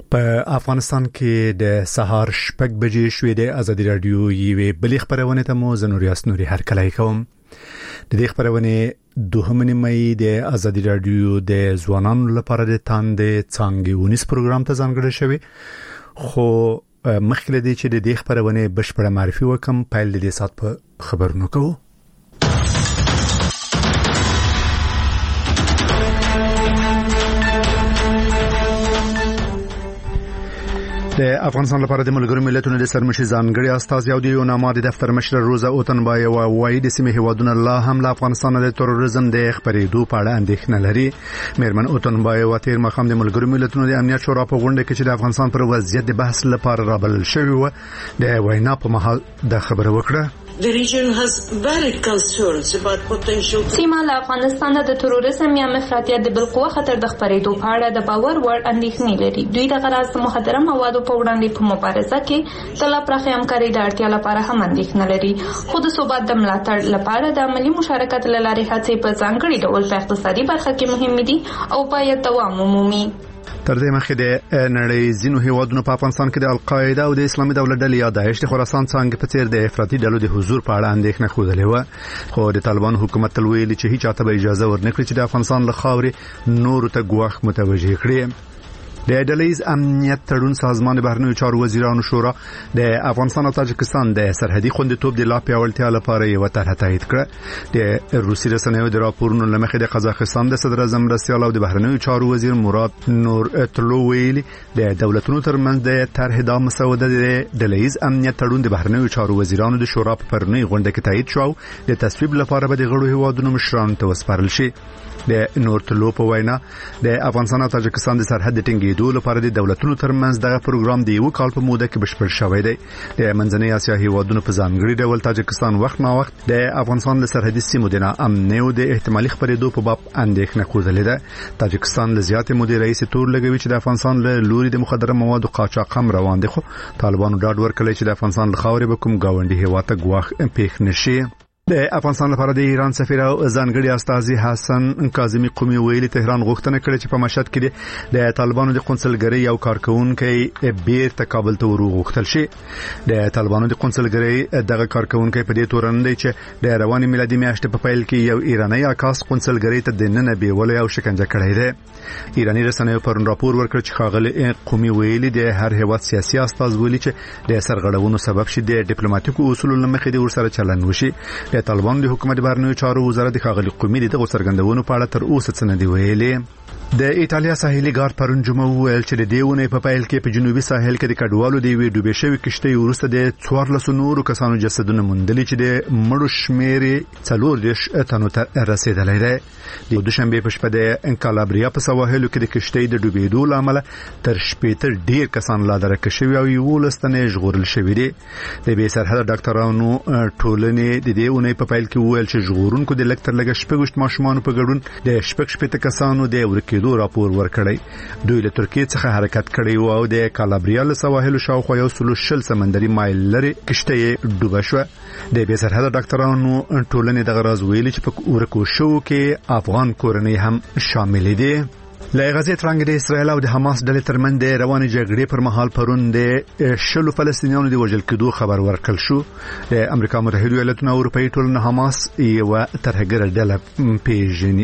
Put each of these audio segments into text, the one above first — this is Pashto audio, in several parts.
په افغانستان کې د سهار شپږ بجې شوې د ازادي رادیو یوې بلې خبرونه ته مو زنوریاس نوري هرکلی کوم. د دې خبرونه 2 مې د ازادي رادیو د ځوانانو لپاره د تاندې څنګه ونیس پروګرام ته ځانګړی شوی، خو مخکې د دې چې د دې خبرونه بشپړه معرفي وکم پیل د دې سات په خبرونو کوو. د افغانستان لپاره د ملګرو ملتونو د سرمشي ځانګړي استازي او د یوناما د دفتر مشر روزا اوتنبای وايي د سیمې هیوادونو لا هم له افغانستان د تروریزم د خبرېدو په اړه اندېښنه لري. میرمن اوتنبای وتیر مخام د ملګرو ملتونو د امنیت شورا په غونډه کې چې د افغانستان پر وضعیت د بحث لپاره رابلل شوی و د وینا په مهال د خبره وکړه. The region has valid concerns about potential. سیمه له افغانستان د تروریزم یا افراطیت د بالقوه خطر د خبرېدو په اړه د باور وړ اندېښنې لري. دوی د غراض مخدره موادو په وړاندې په مبارزه کې د لا پراخه همکارۍ د اړتیا لپاره هم اندېښنه لري. خو د ثبات د ملاتړ لپاره د عملی مشارکت له لارې هڅې په ځانګړي ډول په اقتصادي برخه کې مهمې دي او باید دوام ومومي. تر دې مخکې د نړۍ ځینو هیوادونو په افغانستان کې د القاعده او د اسلامي دولت ډلې یا داعش د خراسان څنګه په څیر د افراطي ډلو د حضور په اړه اندېښنه خوده و، خو د طالبان حکومت تل ویلي چې هیڅ چاته به اجازه ورنکړي چې د افغانستان له خاورې نور ته ګواښ متوجه کړي. د ډلهیز امنیت تړون سازمان بهرنیو چارو وزیرانو شورا د افغانستان او تاجکستان د سرحدي خوندیتوب د لا پیاوړتیا لپاره یو طرح تایید کړه. د روسي رسنیو د راپورونو لمخې د قزاقستان د صدر اعظم مرستیال او د بهرنیو چارو وزیر مراد نور اتلو ویلي د دولتونو ترمنځ د طرح د مسوده د ډلهیز امنیت تړون د بهرنیو چارو وزیرانو د شورا په پرونی غونډه کې تایید شو. د تصویب لپاره به د غړو هیوادونو مشرانو ته وسپارل شي. د نورتلو په وینا د افغانستان او تاجکستان د سرحد د ټینګېدو لپاره د دولتونو ترمنځ دغه پروګرام د یو کال په موده کې بشپړ شوی دی. د منځنۍ اسیا هیوادونو په ځانګړي ډول تاجکستان وخت نا وخت د افغانستان له سرحدي سیمو د امنیت او د احتمالي خبرېدو په باب اندېښنه خوده ده. تاجکستان له زیاتې مودې رئیس تور لګوي چې د افغانستان له لوري د مخدره موادو قاچاق هم روان دي، خو طالبانو ډاډ ورکړی چې د افغانستان له خاورې به کوم گاونډي هیواد ته ګواښ پېښ نشي. د افغانستان لپاره د ایران سفیر او ځانګړي استازي حسن کاظمی قومي ویلي تهران غوښتنه کړې چې په مشهد کې د طالبانو د قونسلګرۍ یو کارکونکي بیرته کابل ته ورغوښتل شي. د طالبانو د قونسلګرۍ دغه کارکونکي په دې تورن دی چې د رواني میلادي میاشتې په پیل کې یو ایرانی عکاس قونسلګرۍ ته د نن بیولې او شکنجه کړی دی. ایرانی رسنیو پرون راپور ورکړ چې خاغلی قومي ویلي د هر هیواد سیاسي استاذ ویلي چې د سرغړونو سبب شي د ډیپلوماټیکو اصولو لمخې د ورسره چلند وشي. د طالبان د حکومت بهرنیو چارو وزارت خاغلی قومي دغه څرګندونو په اړه تر اوسه څه نه دی ویلي. د ایتالیا ساحلي ګارد پرون جمعه ویل چې د دیونه په پیل کې په جنوبي ساحل کې د کډوالو دی وی ډوبې شوی کشته ورسته د 14 نورو کسانو جسدونه موندلي چې د مړو شمېر 40 تنو ته رسیدلی دی. د دوشنبه په شپه د انکالابریا په سواحلو کې د کشته د ډوبېدو لامل تر شپېته ډیر کسان لا درک شوی او یو لستنه ژغورل شوی دی. د بي سرحد ډاکټرانو ټولنې د دیونه په پیل کې ویل چې ژغورونکو د لکټر لګ شپږ ماشومان په ګډون د شپږ کسانو د ورکې راپور ورکړی. دوی له ترکیه څخه حرکت کړی او د کالابریا له سواحل شاوخوا یو سلوشل سمندري مایل لري کشته ډوبه شو. د بي سرحد ډاکټرانو ټولنې دغه راز ویلي چې په ورکو شو کې افغان کورنۍ هم شامل دي. له غزې ترڅنګ د اسرایل او د حماس ډلې ترمنځ د روانې جګړې پر مهال پرون د شلو فلسطینیانو د وژل کېدو خبر ورکړل شو. د امریکا متحده ایالاتونو او اروپאי ټولنه حماس یو ترهګر ډله پیژني.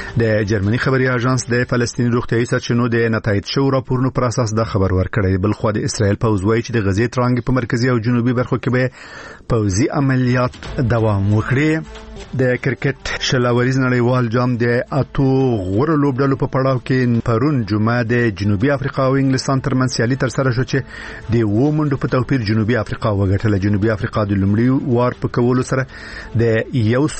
د جرمني خبري اژانس د فلسطیني روغتيایي سرچینو د نتایج شو راپورونو پر اساس دا خبر ورکړی. بل خو د اسرایل پوځ وایي چې د غزې ترڅنګ په مرکزي او جنوبي برخو کې به پوځي عملیات دوام وکړي. د کرکټ شلاوریز نړیوال جام د اتو غوړ لوبډلو په پړاو کې پرون جمعه د جنوبي افریقا او انګلستان ترمنځ سیالي تر سره شو چې د وومندو په توپیر جنوبي افریقا وګټله. جنوبي افریقا د لومړي وار په کولو سره د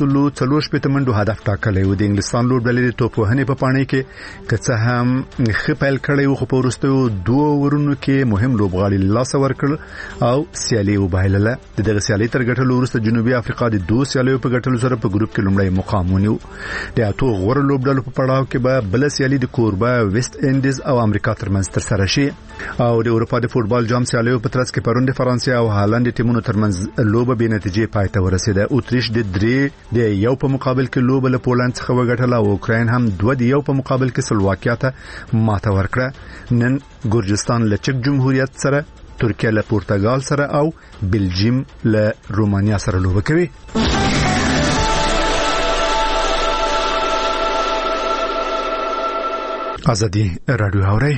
140 منډو هدف ټاکلی و. د انګلستان لوبډلې د توپ وهنې په پاڼې کې کڅه هم خپل کړی و، خو په وروستیو 2 ورونو کې مهم لوبغاړي لاس ورکړل او سیالي وبایلله. دغه سیالي تر ګټلو وروسته جنوبي افریقا د 2 سیالیو په ګټلو سره په ګروپ کې لومړی مقام ونیو. د اتو غوړ لوبډلو په پړاو کې به بل سیالي د کوربه ویست انډیز او امریکا ترمنځ ترسره شي. او د اروپا د فوتبال جام سیالیو په ترڅ کې پرون د فرانسې او هالند ټیمونو ترمنځ لوبه بې نتیجې پای ته ورسېده. اتریش د 3 د یو په مقابل کې لوبه له پولند څخه وګټله او اوکراین هم 2 د یو په مقابل کې سلواکیا ته ماته ورکړه. نن ګورجستان له چک جمهوریت سره، ترکیه له پرتګال سره او بلجیم له رومانیا سره لوبه کوي. ازادي رادیو اوري.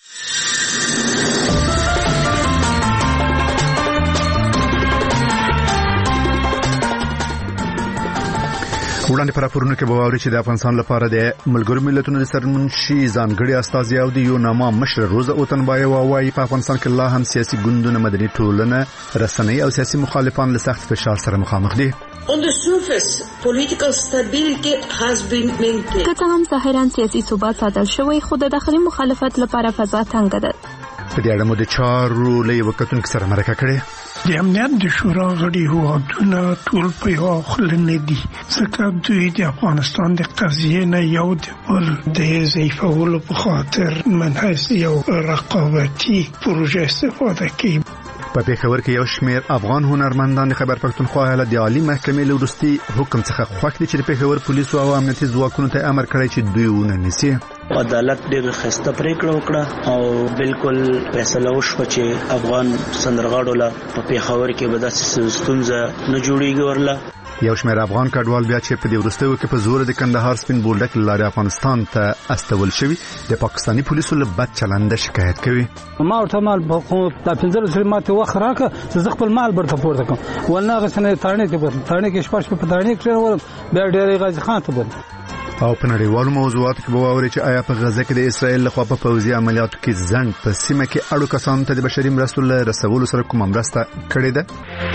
وړاندې پر راپورونو کې به واوري چې د افغانستان لپاره د ملګرو ملتونو د سرمنشي ځانګړي استازي او د یوناما مشر روزا اوتنبایو وايي په افغانستان کې لا هم سیاسي ګوندونه، مدني ټولنه، رسنۍ او سیاسي مخالفان له سخت فشار سره مخامخ دي. On the surface, political stability has been maintained. که څه هم ظاهراً سیاسي ثبات ساتل شوی، خو د داخلي مخالفت لپاره فضا تنګه ده. په دې اړه مو د چارو له یو کتونکو سره مرکه کړې. د امنیت د شورا غړي هیوادونه ټول په یو خل نه دي، ځکه دوی د افغانستان د قضیې نه یو د بل د ضعیفولو په خاطر منحص یو رقابتي پروژه استفاده کوي. په پیښور کې یو شمېر افغان هنرمندان د خیبر پښتونخوا ایالت د عالی محکمې له وروستي حکم څخه خوښ دي چې د پیښور پولیسو او امنیتي ځواکونو ته امر کړی چې دوی ونیسي. عدالت ډېر خسته پریکړه وکړه او بالکل فیصله وشوه چې افغان سندرغاړو لا په پیښور کې به داسې ستونزه نه جوړیږي. ورله یو شمېر افغان کډوال بیا چې په دې وروستیو کې په زور د کندهار سپین بولډک لارې افغانستان ته استول شوي د پاکستاني پولیسو له بد چلنده شکایت کوي. ما ورته مال په 15 سره ماته وخت راکړه چې خپل مال برته پورته کوم، ولنه غسنه تارنه کې شپږ په تارنه کې ورم بیا ډېرې غازي خان ته بل. او په نړیوالو موضوعاتو کې به واوري چې آیا په غزه کې د اسرائیل لخوا په پوځي عملیاتو کې ځنډ په سیمه کې اړو کسانو ته د بشري مرستو له رسولو سره کومه مرسته کړې ده؟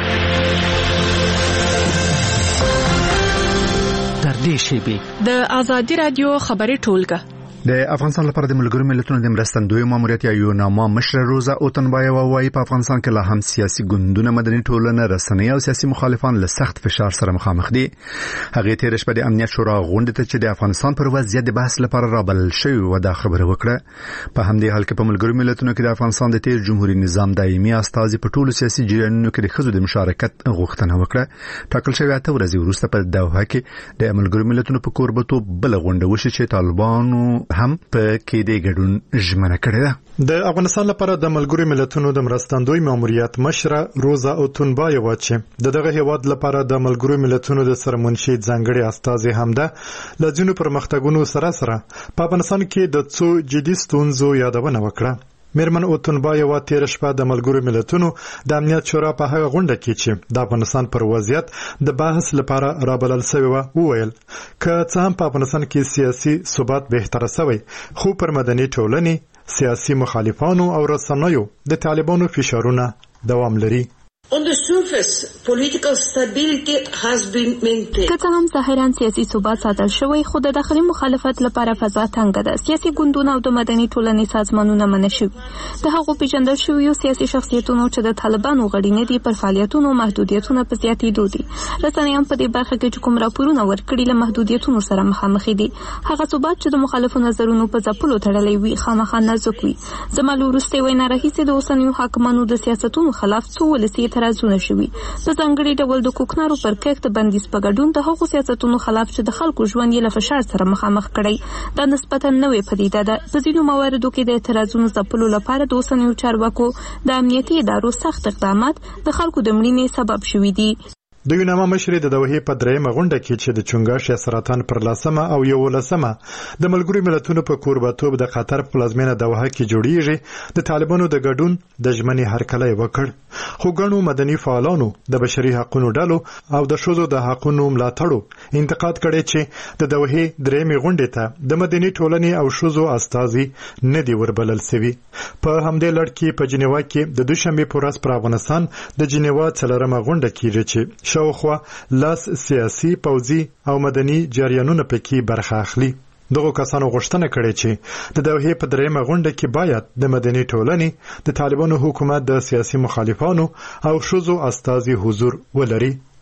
تر دې شی د ازادي رادیو خبري ټولګه د افغانستان لپاره د ملګرو ملتونو د مرستندوی ماموریت یا یوناما مشر روزا اوتنبایو وايي په افغانستان کې لا هم سیاسي ګوندونه، مدني ټولنه، رسنۍ او سیاسي مخالفان له سخت فشار سره مخامخ دي. هغه تیر شپه د امنیت شورا غونډه ته چې د افغانستان پر وضعیت د بحث لپاره رابلل شوی و دا خبره وکړه. په همدې حال کې په ملګرو ملتونو کې د افغانستان د تیر جمهوریت نظام دایمي استازي په ټولو سیاسي جریانونو کې د ښځو د مشارکت غوښتنه وکړه. ټاکل شوی 8 ورځې وروسته په دوحه کې د ملګرو ملتونو په کوربتوب بل غونډه وشي چې طالبانو هم په کې د ګډون ژمنه کړې ده. د افغانستان لپاره د ملګرو ملتونو د مرستندوی ماموریت مشر روزا اوتنبایو چې دغه هیواد لپاره د ملګرو ملتونو د سرمنشي ځانګړي استازي هم ده لږونو پرمختګونو سره په افغانستان کې د څو جدي ستونزو یادونه وکړه. میرمن اوتنبایو تیر شپه د ملګرو ملتونو د امنیت شورا په هغه غونډه کې چې د افغانستان پر وضعیت د بحث لپاره رابلل شوی و وویل که څه هم په افغانستان کې سیاسي ثبات بهتره شوی، خو پر مدني ټولنې، سیاسي مخالفانو او رسنیو د طالبانو فشارونه دوام لري. On the surface, political stability has been maintained. که څه هم ظاهراً سیاسي ثبات ساتل شوی، خو د داخلي مخالفت لپاره فضا تنګه ده. سیاسي ګوندونه او د مدني ټولنې سازمانونه منع شوي. د هغو پیژندل شویو سیاسي شخصیتونو چې د طالبانو غړي نه دي پر فعالیتونو محدودیتونه په زیاتېدو دي. رسنۍ هم په دې برخه کې چې کوم راپورونه ورکړي له محدودیتونو سره مخامخ دي. هغه ثبات چې د مخالفو نظرونو په ځپلو تړلی وي خامخا نازک وي. زما له وروستۍ وینا راهیسې د اوسنیو حاکمانو د سیاستونو خلاف څو ولسي اعتراضونه شوي. په ځانګړي ډول د کوکنارو پر کښت بندیز په ګډون د هغو سیاستونو خلاف چې د خلکو ژوند یې له فشار سره مخامخ کړی. دا نسبتاً نوې پدیده ده. په ځینو مواردو کې د اعتراضونو ځپلو لپاره د اوسنیو چارواکو د امنیتي ادارو سخت اقدامات د خلکو د مړینې سبب شوي دي. د یوناما مشر د دوحې په درېمه غونډه کې چې د چنګاښ یا سرطان پر 10 او 11 د ملګرو ملتونو په کوربتوب د قطر په پلازمینه دوحه کې جوړیږي د طالبانو د ګډون د ژمنې هرکلی وکړ. خو ګڼو مدني فعالانو د بشري حقوقو ډلو او د ښځو د حقوقو ملاتړو انتقاد کړی چې د دوحې درېمه غونډه ته د مدني ټولنې او ښځو استازي نه دی وربلل شوی. په همدې لړ کې په جنیوا کې د دوشنبه په ورځ پر افغانستان د جنیوا 4مه غونډه کیږي چې شاوخوا لاس سیاسي، پوځي او مدني جریانونه پکې برخه اخلي. دغه کسانو غوښتنه کړې چې د دوحې په درېمه غونډه کې باید د مدني ټولنې، د طالبانو حکومت، د سیاسي مخالفانو او ښځو استازي حضور ولري.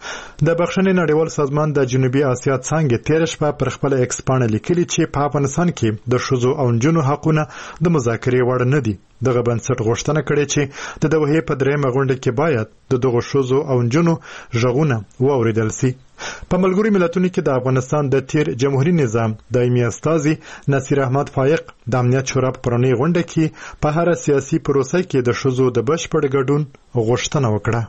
د بخښنې نړیوال سازمان د جنوبي اسیا څنګه تیر شپه پر خپل ایکس پاڼه لیکلي چې په افغانستان کې د ښځو او نجونو حقونه د مذاکرې وړ نه دي. دغه بنسټ غوښتنه کړې چې د دوحې په درېیمه غونډه کې باید د دغو ښځو او نجونو غږونه واورېدل شي. په ملګرو ملتونو کې د افغانستان د تیر جمهوریت نظام دایمي استازي نصیر احمد فایق د امنیت شورا په پرونی غونډه کې په هر سیاسي پروسه کې د ښځو د بشپړ ګډون غوښتنه وکړه.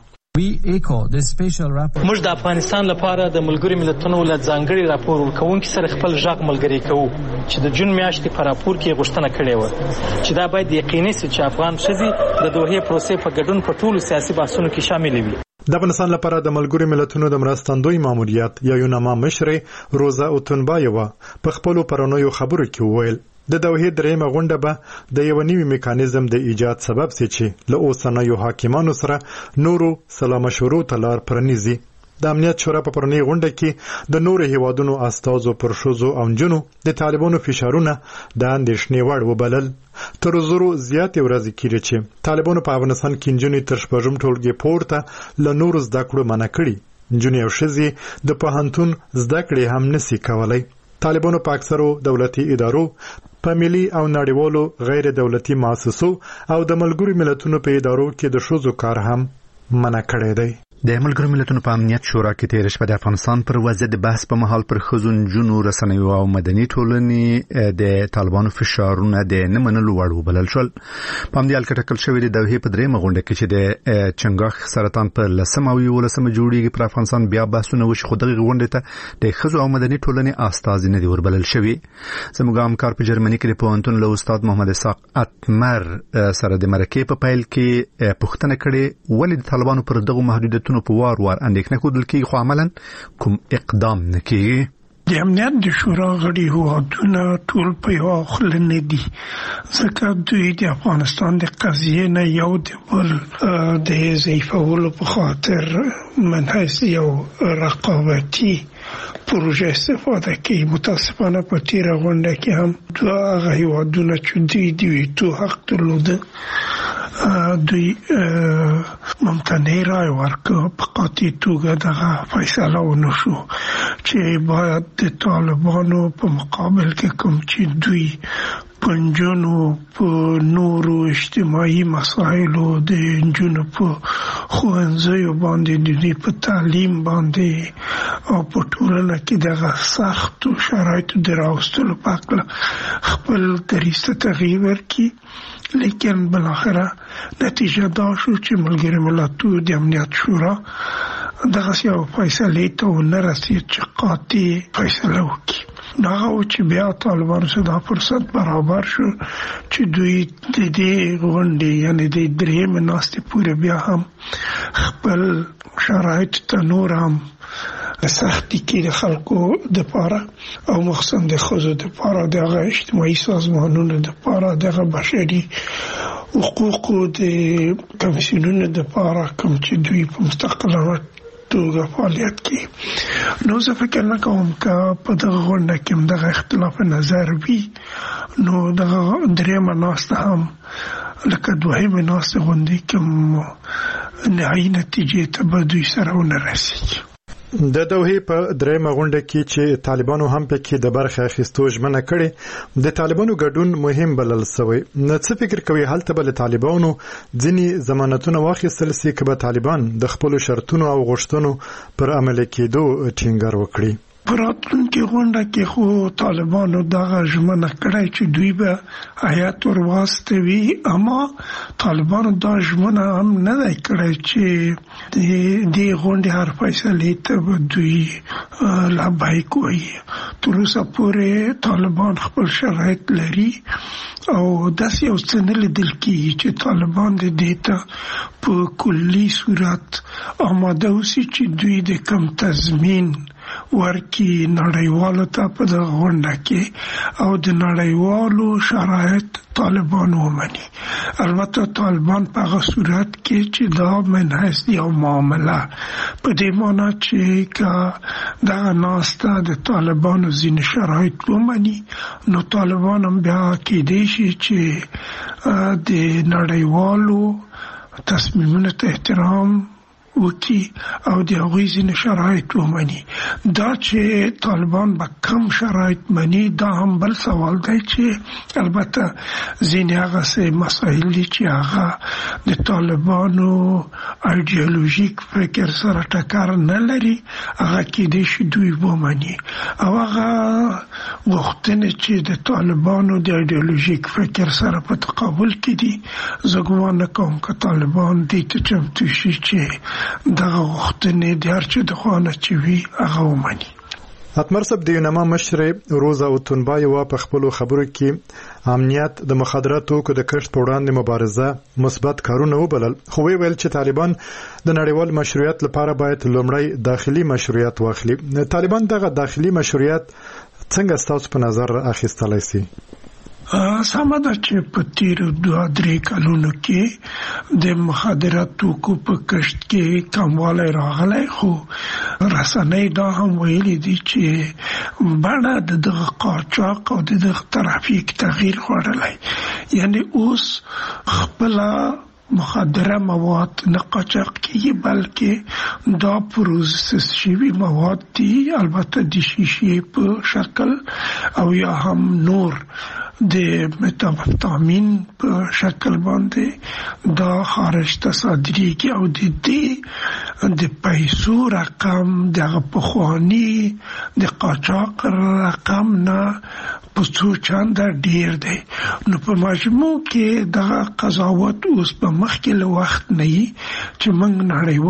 موږ د افغانستان لپاره د ملګرو ملتونو له ځانګړي راپور ورکوونکي سره خپل ژغ ملګری کوو چې د جون میاشتې په راپور کې غوښتنه کړې و چې دا باید یقیني شي چې افغان ښځې د دوحې پروسې په ګډون په ټولو سیاسي بحثونو کې شامل وي. د افغانستان لپاره د ملګرو ملتونو د مرستندوی ماموریت یا یوناما مشرې روزا اوتونبایوا په خپل پرونیو خبرو کې وویل د دوحې درېیمه غونډه به د یو نوي میکانیزم د ایجاد سبب شي چې له اوسنیو حاکمانو سره نورو سلامشورو ته لار پرانیزي. د امنیت شورا په پرونی غونډه کې د نورو هیوادونو استازو پر ښځو او نجونو د طالبانو فشارونه د اندېښنې وړ وبلل. تر زرو زیاتې ورځې کېږي چې طالبانو په افغانستان کې نجونې تر شپږم ټولګي پورته له نورو زده کړو منع کړي. نجونې او ښځې د پوهنتون زده کړې هم نشي کولی. طالبانو په اکثرو دولتي ادارو په ملي او نړیوالو غیر دولتي مؤسسو او د ملګرو ملتونو په ادارو کې د ښځو کار هم منع کړی دی. د ملګرو ملتونو په امنیت شورا کې تیر شپه د افغانستان پر وضعیت د بحث په مهال پر ښځو نجونو رسنیو او مدني ټولنې د طالبانو فشارونه د نه منلو وړ وبلل شول. په همدې حال کې ټاکل شوې د دوحې په درېیمه غونډه کې چې د چنګاښ سرطان پر 10 او 11 جوړیږي پر افغانستان بیا بحثونه وشي، خو دغه غونډه ته د ښځو او مدني ټولنې استازي نه دي وربلل شوي. زموږ همکار په جرمني کې د پوهنتون له استاد محمد اسحاق اتمر سره د مرکې په پیل کې پوښتنه کړې ولې د طالبانو پر دغه محدودیتونو په وار اندېښنه کول کېږي خو عملاً کوم اقدام نه کېږي. د امنیت د شورا غړي هیوادونه ټول په یو خوله نه دي، ځکه دوی د افغانستان د قضیې نه یو د بل د ضعیفولو په خاطر منحص یو رقابتي پروژه استفاده کوي. متاسفانه په تیره غونډه کې هم دوه هغه هیوادونه چې دوی ویټو حق درلوده دوی ممکنه رای ورکړه په قاطع توګه دغه فیصله ونشو چې باید د طالبانو په مقابل کې کوم چې دوی پنځونو په نورو اجتماعي مسایلو د نجونو په ښوونځیو باندې د دوی په تعلیم باندې او په ټولنه کې دغه سختو شرایطو د راوستلو په هکله خپل دریځ ته تغییر ورکړي. لیکن بالاخره نتیجه دا شو چې ملګري ملتونو د امنیت شورا دغه یو فیصله ته ونه رسید چې قاطع فیصله وکړي. هغه چې بیا طالبانو ته دا فرصت برابر شو چې دوی د دې غونډې یعنی د درېیمې ناستې پورې بیا هم خپل شرایط ته نور هم سختی کې د خلکو د پاره او مخصوصا د ښځو د پاره دغه اجتماعي سازمانونو د پاره دغه بشري حقوقو د کمیسیونونو د پاره کوم چې دوی په مستقله توګه فعالیت کوي. نو زه فکر نه کوم چې په دغه غونډه کې دغه اختلاف نظر وي نو دغه درېیمه ناسته هم لکه دوهمه ناسته غونډه کې نهایي نتیجې ته به دوی سره ونه رسېږي. د دوحې په درېیمه غونډه کې چې طالبانو هم پکې د برخه اخیستو ژمنه کړې د طالبانو ګډون مهم بلل شوی. نو څه فکر کوي هلته به له طالبانو ځینې ضمانتونه واخیستل شي چې به طالبان د خپل شرطونو او غوښتنو پر عمل کېدو ټینګار وکړي؟ په راتلونکي غونډه کې خو طالبانو دغه ژمنه کړې چې دوی به هیات ورواستوي، اما طالبانو دا ژمنه هم نه دی کړې چې د دې غونډې هر فیصلې ته به دوی لبیک وایي. تر اوسه پورې طالبان خپل شرایط لري او داسې یو څه نه لیدل کېږي چې طالبان د دې ته په کلي صورت آماده اوسي چې دوی د کم تضمین ورکی نړیوالو ته په دغه غونډه کې او د نړیوالو شرایط طالبان ومني. البته طالبان په هغه صورت کې چې دا منحص یو معامله په دې معنی چې که دغه ناسته د طالبانو ځینې شرایط ومني نو طالبان هم بیا کېدای شي چې د نړیوالو تصمیمونو ته احترام وکي او د هغوی ځینې شرایط ومني. دا چې طالبان به کم شرایط مني دا هم بل سوال دی چې البته ځینې هغه مسایل دي چې هغه د طالبانو ایډیالوژیک فکر سره ټکر نه لري، هغه کېدای شي دوی ومني او هغه غوښتنې چې د طالبانو د ایډیالوژیک فکر سره په تقابل کې دي، زه ګمان نه کوم که طالبان دې ته چمتو شي چې دغه غوښتنې د هر چا د خوا نه چې وي هغه ومني. اتمرسب د یونما مشر روزا اوتونبای وا په خپل خبرو کې امنیت د مخدراتو کو د کشف په وړاندې مبارزه مثبت کارونه وبلل، خو ویل چې طالبان د نړیوال مشروعیت لپاره باید لومړی داخلي مشروعیت واخلي. طالبان دغه داخلي مشروعیت څنګه ستاسو په نظر اخیستلای شي؟ سمه ده چې په تیرو 2-3 کلونو کې د مخدراتو کو په کشف کې کموالی راغلی، خو رسنۍ دا هم ویلي دي چې بڼه د دغه قاچاق او د دغه ترافیک تغییر خوړلی، یعنی اوس خپله مخدره مواد نه قاچاق کیږي بلکې دا پروسس شوي مواد دي، البته د شیشې په شکل او یا هم نور د متامفیتامین په شکل باندې دا خارج ته صادریږي او د دې د پیسو رقم دغه پخوانی د قاچاق رقم نه په څو چنده ډیر دی. نو په مجموع کې دغه قضاوت اوس په مخکې له وخت نه وي چې موږ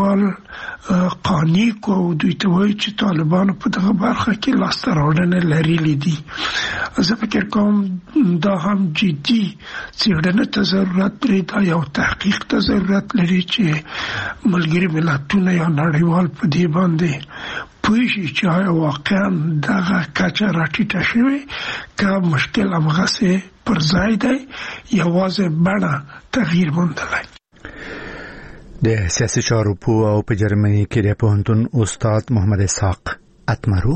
نړیوال قانون کو دوی ته وایي چې طالبانو په دغه برخه کې لاسته راوړنې لرلې دي. زه فکر کوم دا هم جدي څېړنې ته ضرورت لري، دا یو تحقیق ته ضرورت لري چې ملګري ملتونه یا نړیوال په دې باندې پوه شي چې آیا واقعا دغه کچه راټیټه شوې که مشکل همغسې پر ځای دی، یوازې بڼه تغییر موندلی. د سیاسي چارو پوه او په جرمني کې د پوهنتون استاد محمد اسحاق اتمرو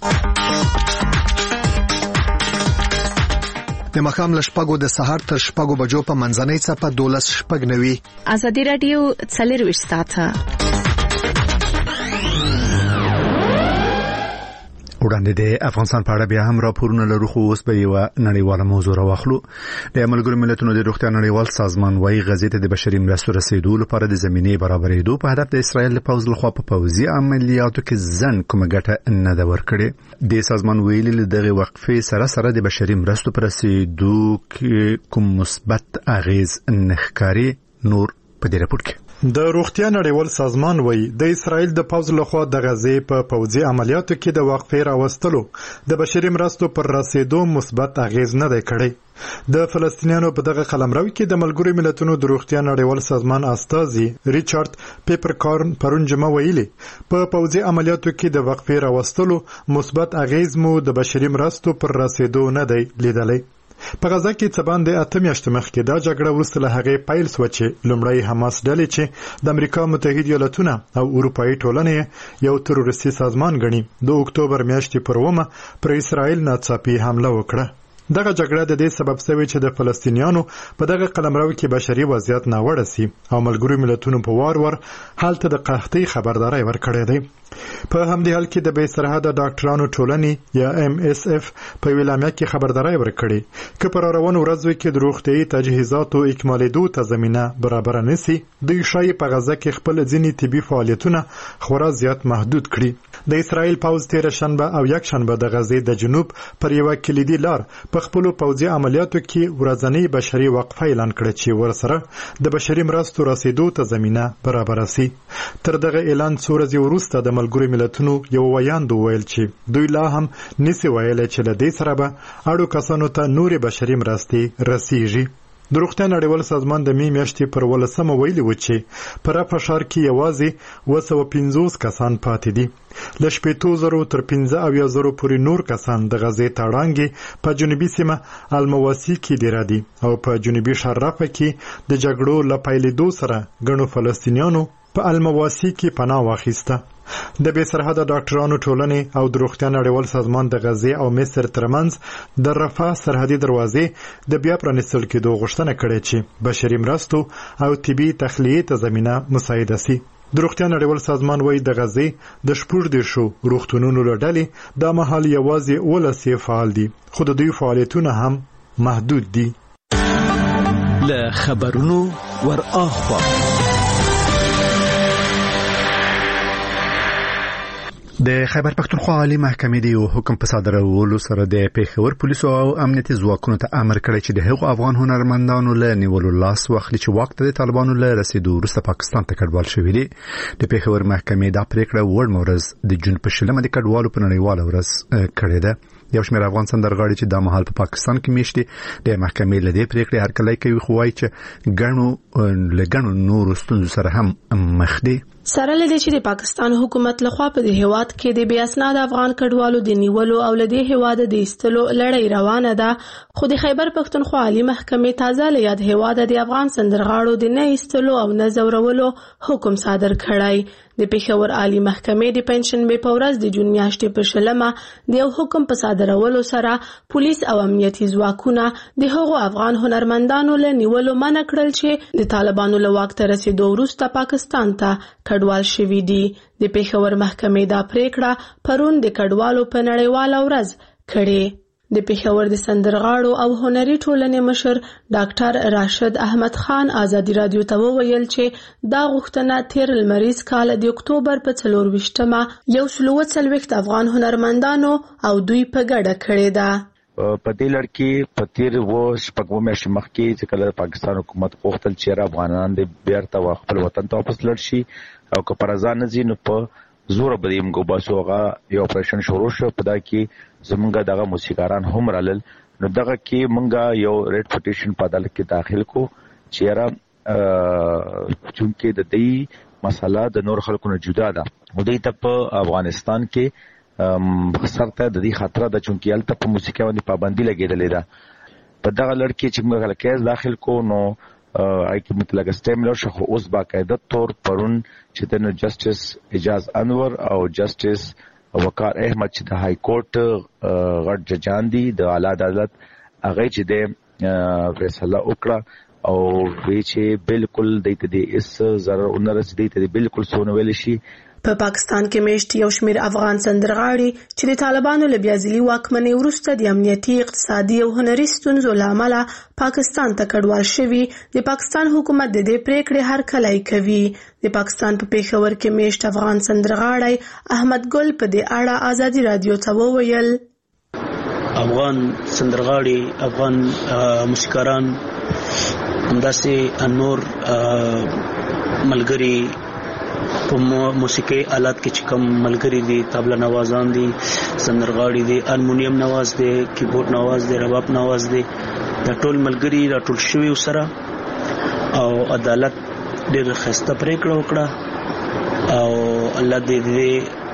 د مخام لشپګو د سحر تر شپګو بجو په منځنۍ څپه 12:09 ازادي رادیو 24 ساعته وړاندې د افغانستان په اړه بیا هم راپورونه لرو، خو اوس به یو نړیواله موضوع راوخلو. د ملګرو ملتونو د روغتیا نړیوال سازمان وايي غزې ته د بشري مرستو رسیدو لپاره د زمینې برابرېدو په هدف د اسرائیل له پوځ لخوا په پوځي عملیاتو کې ځن کومه ګټه نه ده ورکړې. د سازمان ویلي له دغه وقفې سره سره د بشري مرستو پر رسیدو کې کوم مثبت اغیز نه ښکاري. نور په دې راپور کې د روغتیا نړیوال سازمان وایي د اسرائیل د پوځ لخوا د غزې په پوځي عملیاتو کې د وقفې راوستلو د بشري مرستو پر رسیدو مثبت اغیز نه دی کړی. د فلسطینیانو په دغه قلمرو کې د ملګرو ملتونو د روغتیا نړیوال سازمان استازي ریچارډ پیپرکارن پرون جمعه ویلي په پوځي عملیاتو کې د وقفې راوستلو مثبت اغیز مو د بشري مرستو پر رسیدو نه دی لیدلی. په غزه کې څه باندې 8 میاشتې مخکې دا جګړه وروسته له هغې پیل شوه چې لومړی حماس ډلې چې د امریکا متحده ایالاتونه او اروپایي ټولنې یو تروریستي سازمان ګڼي د اکتوبر میاشتې پر 1 پر اسرائیل ناڅاپي حمله وکړه. دغه جګړه د دې سبب شوی چې د فلسطینیانو په دغه قلمرو کې بشري وضعیت ناوړه سي او ملګرو ملتونو په وار حالت د قحطۍ خبرداري ورکړې ده. په همدې حال کې د بې سرحده ډاکټرانو ټولنې یا MSF په ویلامیا کې خبرداري ورکړې چې په روانو ورځو کې د روغتيایي تجهیزاتو اکمالېدو ته زمينه برابر نشي، د شای په غزه کې خپل ځینې طبي فعالیتونه خورا زیات محدود کړي. د اسرائیل پوځ تیر شنبه او یک شنبه د غزې د جنوب پر یو کلیدي لار په خپل پوځي عملیاتو کې ورځنی بشري وقفه اعلان کړ چې ورسره د بشري مرستو رسیدو ته زمينه برابر شي. تر دغه اعلان څو ورځې وروسته د ملګرو ملتونو یو ویاند ویل چې دوی لا هم نسی ویل چې له دې سره به اړو کسانو ته نورې بشري مرستې رسیږي. د روغتیا نړیوال سازمان د می میاشتې پر 18 ویلي و چې پر افشار کې یوازې 250 کسان پاتې دي. ل 8,000 تر 15,000 پورې نور کسان د غزې تاړانګې په جنوبي سیمه المواسی کې ډیر دي او په جنوبي شرقه کې د جګړو لپایلیدو سره غنو فلسطینیانو په المواسی کې پناه واخیسته. د بې سرحده ډاکټرانو ټولنې او د روغتیا نړیوال سازمان د غزې او مصر ترمنځ د رفح سرحدي دروازې د بیا پرانیستل کېدو غوښتنه کړې چې بشري مرستو او طبي تخلیې ته زمينه مساعده شي. د روغتیا نړیوال سازمان وايي د غزې د 14 روغتونونو لړلې د مهال یوازې 12 فعال دي خو د دوی فعالیتونه هم محدود دي. له خبرونو ور اخوا د خیبر پختونخوا عالی محکمې د حکم په صادرولو سره د پیښور پولیسو او امنیتي ځواکونو ته امر کړی چې د هغو افغان هنرمندانو له نیولو لاس واخلي چې واک ته د طالبانو له رسیدو وروسته پاکستان ته کډوال شوي دي. د پیښور محکمې دا پریکړه وړمه ورځ د جون په 20 د کډوالو په نړیواله ورځ کړې ده. یو شمېر افغان سندرغاړي چې د مهال په پاکستان کې میشتي د محکمې له دې پریکړې هرکلی کوي خو وايي چې ګڼو نور ستونزو سره هم مخ دي. سره لدې چې د پاکستان حکومت لخوا په دې هیواد کې د بې اسناد افغان کډوالو د نیولو او لدې هیواد د ایستلو لړۍ روانه ده خو د خیبر پختونخوا عالی محکمې تازه له یاد هیواد د افغان سندرغاړو د نه ایستلو او نه زورولو حکم صادر کړی. د پیښور عالی محکمې د پنځشنبه په ورځ د جون میاشتې په 20 د یو حکم په صادرولو سره پولیس او امنیتي ځواکونه د هغو افغان هنرمندانو له نیولو منع کړل چې د طالبانو له واک ته رسیدو وروسته پاکستان ته کډوال شوي دي. د پیښور محکمې دا پریکړه پرون د کډوالو په نړیواله ورځ کړې. د پیښور د سندرغاړو او هنري ټولنې مشر ډاکټر راشد احمد خان آزادي رادیو ته وویل چې دا غوښتنه تیر لمریز کال د اکتوبر په 24مه 140 افغان هنرمندانو او دوی په ګډه کړې ده. په دې لړ کې په تیر شپږمه میاشت مخکې چې کله پاکستان حکومت غوښتل چې افغانان د بیرته خپل وطن ته واپس لړ شي او که پر ځان نه نو په زور به یې موږ باسوغه یو اپریشن شروع شو. په دا کې زمونږ دغه موسیقاران هم رالل نو دغه کې موږ یو ریټ پټیشن په عدالت کې داخل کو چې را چونکې د دې مسله د نور خلکو نه جدا ده او دې ته په افغانستان کې سرته د دې خطر د چونکې الته په موسیقي باندې پابندي لګیدلې ده. په دغه لړ کې چې موږ کیس داخل کو نو ای کی مطلق استعمال شو اوس باقاعده طور پرون چې د جسټس اجاز انور او جسټس وقار احمد چې د های کورټ غټ ججان دي د اعلی عدالت هغه چې د فیصله وکړه او وی چې بالکل د دې اس ضرر اونرس دي ته بالکل سونول شي. په پاکستان کې میشت یو شمېر افغان سندرغاړي چې د طالبانو له بیازلي واکمنۍ وروسته د امنیتي اقتصادي او هنري ستونزو له امله پاکستان ته کډوال شوي د پاکستان حکومت د دې پریکړې هرکلی کوي. د پاکستان په پیښور کې میشت افغان سندرغاړی احمد ګل په دې اړه آزادي رادیو ته وویل افغان سندرغاړي افغان موسیقاران همداسې نور ملګري په موسیقي آلات کې چې کوم ملګري دي طبله نوازان دي سندرغاړي دي هارمونیم نواز دي کیبورډ نواز دي رباب نواز دي دا ټول ملګري راټول شوي سره او عدالت ډېر خسته پریکړه وکړه او الله دې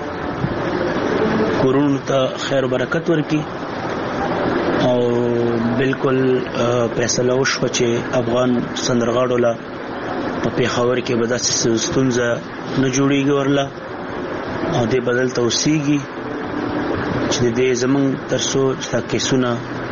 کورونو ته خیر برکت ورکړي او بالکل فیصله وشوه چې افغان سندرغاړو لا په پیښور کې به داسې ستونزه نه جوړیږي ورله او دې بدل توسيږي چې دې زمونږ ترڅو چې کیسونه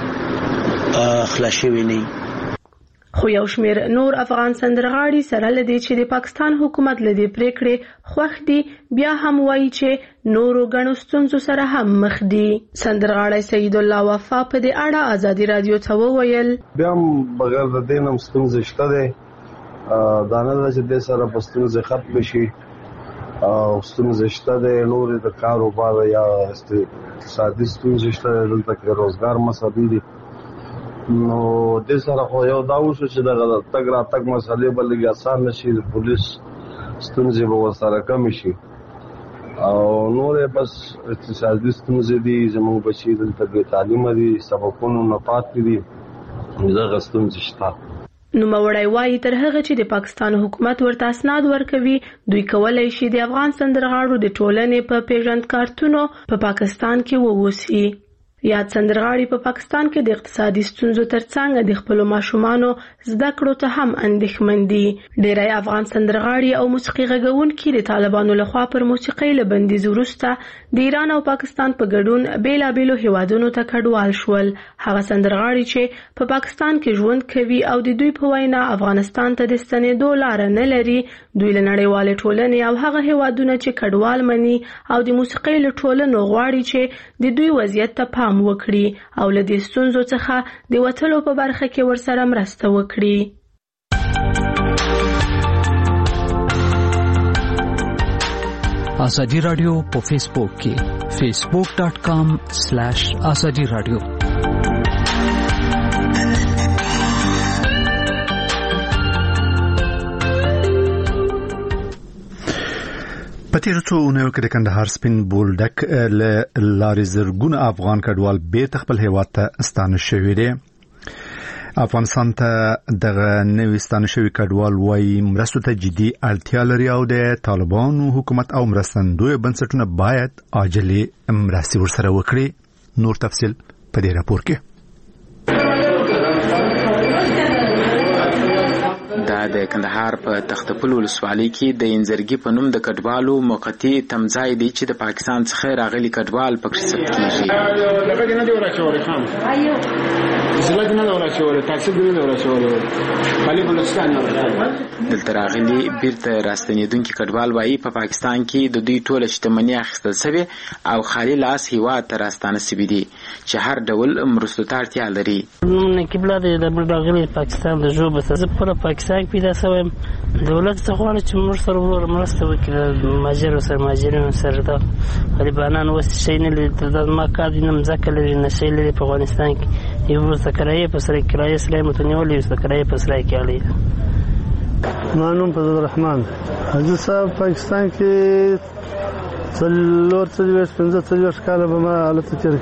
خلاص شوي نه. خو یو شمېر نور افغان سندرغاړي سره لدې چې د پاکستان حکومت لدې پریکړې خوښ دي بیا هم وایي چې نورو غنو ستونزو سره هم مخ دي. سندرغاړی سید الله وفا په دې اړه آزادي رادیو ته وویل بیا بغیر د دې نم ستونزې شته ده دانه چې د سره پښتونځ ختم شي او ستونزې شته د نور د کاروبار یا اقتصادي ستونزې شته دلته کې روزګار مسلې دي نو د سره خو یو دا وشو چې د تګ را تګ مسلې بلګي آسان نشي د پولیس ستونزې به ورسره کم شي او نور بس اقتصادي ستونزې دي زموږ بچي دلته کې تعلیم دي سبقونو نه پاتې دي دغه ستونزې شته. نوموړی وایي تر هغه چې د پاکستان حکومت ورته اسناد ورکوي دوی کولای شي د افغان سندرغاړو د ټولنې په پیژند کارتونو په پاکستان کې ووسی. یاد سندرغاړي په پاکستان کې د اقتصادي ستونزو ترڅنګ د خپل ماشومانو زده کړو ته هم اندېښمن دي. ډېری افغان سندرغاړي او موسیقي غږونکي د طالبانو لخوا پر موسیقي له بندیز وروسته د ایران او پاکستان په ګډون بیلابېلو هیوادونو ته کډوال شول. هغه سندرغاړي چې په پاکستان کې ژوند کوي او د دوی په وینا افغانستان ته د ستنېدو لار نه لري، دوی له نړیوالې ټولنې او هغه هیوادونه چې کډوال مني او د موسیقي له ټولنو غواړي چې د دوی وضعیت ته پام وکړي او له دې ستونزو څخه د وتلو په برخه کې ورسره مرسته وکړي. ازادي رادیو په فیسبوک کې facebook.com/azadi radio. په تیرو څو اونیو کې د کندهار سپین بولډک له لارې زرګونه افغان کډوال بیرته خپل هیواد ته ستانه شوي دي. افغانستان ته دغه نوي ستانه شوي کډوال وايي مرستو ته جدي اړتیا لري او د طالبانو حکومت او مرستندوی بنسټونه باید عاجلي مرستې ورسره وکړي. نور تفصیل په دې راپور کې. د کندهار په تختپل ولسوالۍ کې د انزرګي په نوم د کډوالو موقتی تمځای دی چې د پاکستان څخه راغلي کډوال پکې ثبت کیږي. دلته راغلي بیرته راستنیدونکي کډوال وايي په پاکستان کې د دوی ټوله شتمنۍ اخیستل شوې او خالي لاس هیواد ته راستانه شوي دي چې هر ډول مرستو ته اړتیا لري. پاکستان د ژوبه په پاکستان پیدا شوم دولت څخه غواړي چې موږ سره ورور مرسته وکړي. ماجر سره ماجرین سره دا غریبانان وس شي نه لري د ما کار نه مزکه لري نه شي لري په افغانستان کې یو څه کرایه په سره کرایه سره متنیول یو څه کرایه په سره کې علي. مانوم فضل الرحمن حاجی صاحب پاکستان کې څلور څلور 15 کال به ما حالت تیر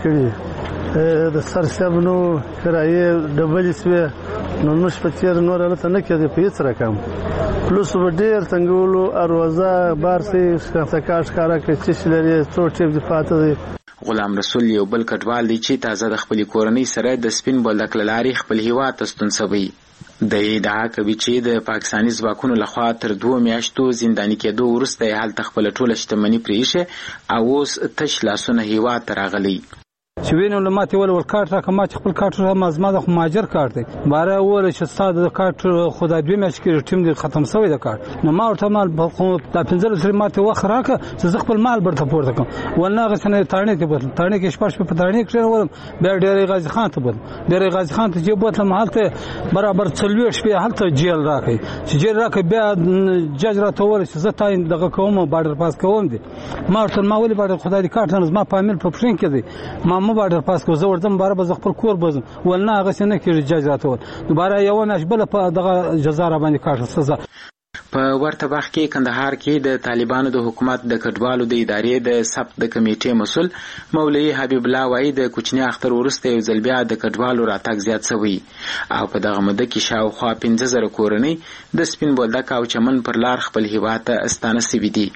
کړی د سر سبنو کرایه ډبل سوي نو مش په تیر نور حالت نه کېږي په هیڅ رقم پلوس به ډیر څنګهولو اروازه بارسي څخه کارا کې چې لري څو ټیپ د فاته. غلام رسول یو بل کډوال دی چې تازه د خپل کورنۍ سره د سپین بولدک لاري خپل هیواد ته ستون شوی. د ادعا کوي چې د پاکستاني ځواکونو لخوا تر 2 میاشتو زنداني کېدو وروسته یې هلته خپل ټوله شتمني پریښه او اوس تش لاسونه هیواد ته راغلی. چې وینم له ماته ول کارت راکه ما خپل کارت را مازما د ماجر کارت دی باره ول چې ساده د کارت خدای دوی مې چې ټیم دی ختم شوی د کارت نو ما ورته مال د 15 سره ماته وخت راکه چې خپل مال برته پورته کوم ولنه غسنه تاړنې ته بوتل تاړنې کې شپږ په تاړنې کې ورم بیا ډېر غازی خان ته بوتل ډېر غازی خان ته چې بوتل مالته برابر 40 شپې هلته جیل راکې چې جیل راکې بیا جج را ته ول چې زه تاین دغه کوم بارډر پاس کوم دي ما ورته ما ولې بارډر خدای دې کارت نه ما پامل په پښین کې دي ما بارډر پاس کو زه ورځم بار به خپل کور بزم ولنه هغه څنګه کې جج راته دوباره یو نش بل په دغه جزا را باندې کاټه سزا. په ورته وخت کې کندهار کې د طالبانو د حکومت د کډوالو د ادارې د ثبت د کمیټې مسول مولوی حبیب الله وای د کوچنی اختر ورسته یو ځل بیا د کډوالو راتګ زیات شوی او په دغه مده کې شاوخوا 15000 کورنۍ د سپین بولدک او چمن پر لار خپل هیواد ته استانه شوي دي.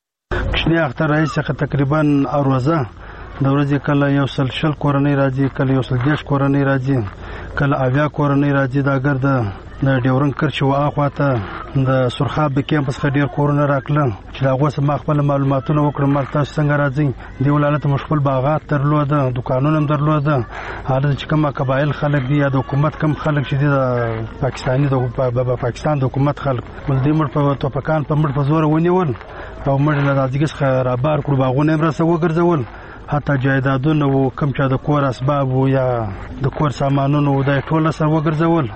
کوچنی اختر رئیس څخه تقریبا اروزه د ورځې کله یو سل شل کورنۍ راځي کله یو سل 10 کورنۍ راځي کله اویا کورنۍ راځي دا ګرد د ډیورن کرچ او اخواته د سرخاب کیمپس خډیر کورونه راکله چې دا غوسه ما خپل معلوماتونه وکړم مال تاسو څنګه راځي دی ولالت مشغول باغات درلوده دکانونه هم درلوده حالت چې کومه قبایل خلک دي یا د حکومت کم خلک چې د پاکستاني د پاکستان د حکومت خلک ول دې مړ په توپکان په مړ په زور ونیول او مړ له راځي څخه را بار کړو باغونه هم راسه وګرځول حتی جایدادونه او کم چا د کور اسباب او یا د کور سامانونو د ټوله سره وګرځول.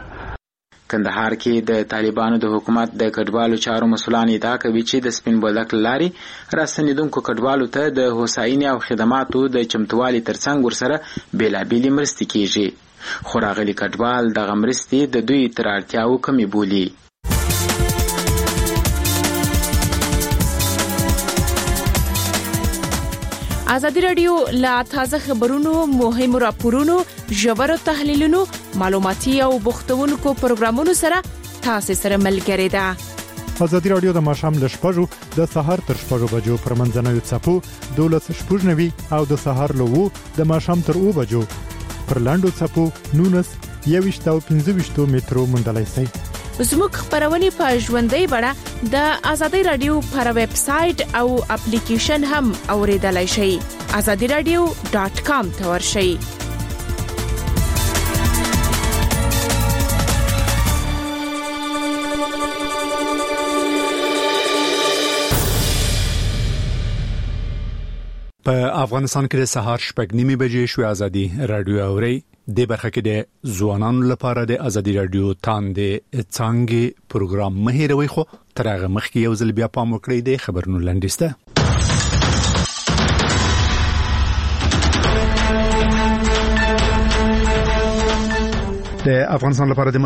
کندهار کې د طالبانو د حکومت د کډوالو چارو مسولان ادعا کوي چې د سپین بولدک لاري راستنیدونکو کډوالو ته د هوساینې او خدماتو د چمتووالي ترڅنګ ورسره بیلابېلې مرستې کیږي خو راغلي کډوال دغه مرستې د دوی تر اړتیاو کمې بولي. ازادي رادیو لا تازه خبرونو مهمو راپورونو ژورو تحلیلونو معلوماتي او بوختونکو پروګرامونو سره تاسو سره ملګری ده. ازادي رادیو د ماشام ل شپږو د سهار تر 6 بجو پر منځنوي چپو 12:00 او د سهار له 2 د ماشام تر 2 بجو پر لاندو چپو 19:15 مترو مندلای سي. زموږ خبرونه په ژوندۍ بڼه د ازادي رادیو پر ویب سټ او اپلیکیشن هم اوریدلای شئ. azadiradio.com ته ورشئ. په افغانستان کې د سهار 8:30 بجې شوې ازادي رادیو اوري د برخه کې د ځوانانو لپاره د ازادي رادیو تاندې څنګه پروګرام مهیروي خو ترغه مخکې یو ځل بیا پام وکړئ د خبرونو لنډیسته. د افغانستان لپاره د